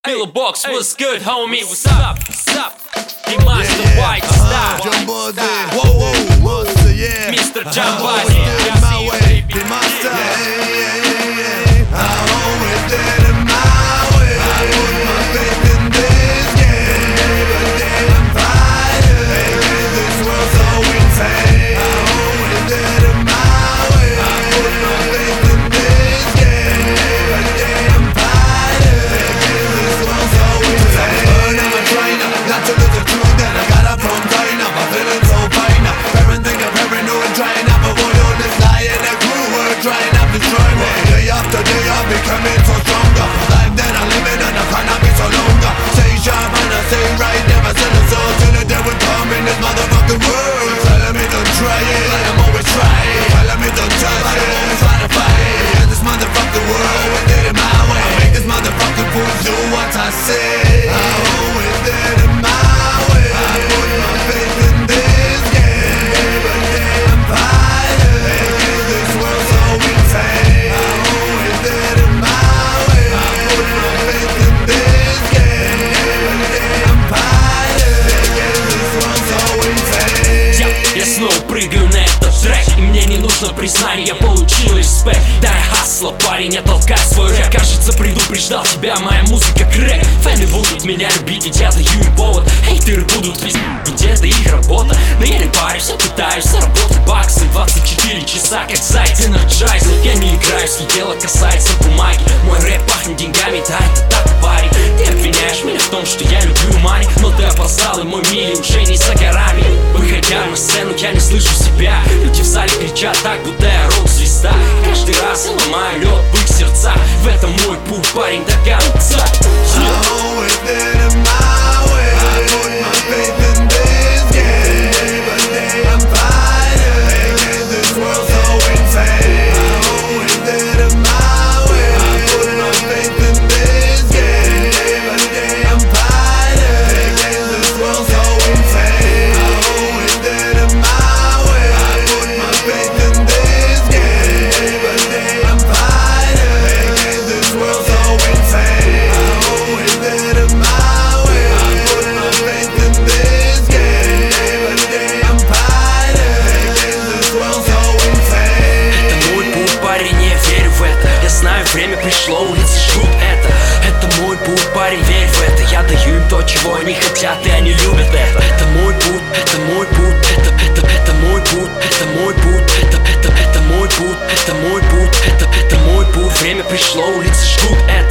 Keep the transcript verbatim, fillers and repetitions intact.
Pillow box, what's good, homie? What's up? What's up? The Master yeah, yeah. White uh-huh. Star. Jumbo Z. Whoa, whoa, Master, yeah. Mister Uh-huh. Jumbo I Z. always did it my way. baby. The Master, yeah, yeah, yeah, yeah. I always did it my way. I put my faith in this game. Every day I'm fighting. Hey, this world's so insane. I always did it my way. I put my faith in this game. Every day I'm fighting. Hey, this world's so insane. I'm a trainer, not to lose the truth that I got up from China. I'm feeling so fine. Parenting, I'm paranoid, trying to avoid all this lie and the crew were trying to destroy me. Day after day, I'm becoming so stronger. Life that I'm living and I cannot be so longer. Say sharp and I say right, never sell a soul till the day will come in this motherfucking world. Telling me don't try it, but I'm always trying. Telling me don't touch it, but I'm always trying to fight. In this motherfucking world, always did it my way. I make this motherfucking fool do what I say. I always did it my way. I put my faith in this game. Every day I'm fighting. Making this world so insane. I always did it my way. I put my faith in this game. Every day I'm fighting. Making this world so insane. Я, я снова прыгаю на этот трек, и мне не нужно признание, я получил респект. Дай хасла, парень, не толкай свой рэп. Кажется, предупреждал тебя, моя музыка крэк. Фэны будут меня любить, ведь я даю им повод. Хейтеры будут пиздить, ведь это их работа. Но я не парюсь, я пытаюсь заработать баксы. Двадцать четыре часа, как заяц Energize. Я не играю, если дело касается бумаги. Мой рэп пахнет деньгами, да, это так, парень. Ты обвиняешь меня в том, что я люблю мани, но ты опоздал, и мой мили уже не за горами. Выходя на сцену, я не слышу себя. Люди в зале кричат так, будто я рок-звезда. Каждый раз я ломаю лед в их сердцах. В этом мой путь, парень, до конца. I always did it my way. I put my faith in this game. Every day I'm fighting. Making this world so insane. I always did it my way. I put my faith in this game. Every day I'm fighting. Making this world so insane. I always did it my way. I put my faith in this game. Every day I'm fighting. Making this world so insane. I always did it my way. I put my faith in this game. Every day I'm fighting. Making this world so insane. Это мой путь, парень, не верю в это. Я знаю, время пришло, улицы ждут это. Это мой путь, парень, верь в это. Я даю им то, чего они хотят, и они любят это. Это мой путь, это мой путь, это, это, это мой путь, это мой путь, это, это, это мой путь, это мой путь, это, это мой путь. Время пришло, улицы ждут это.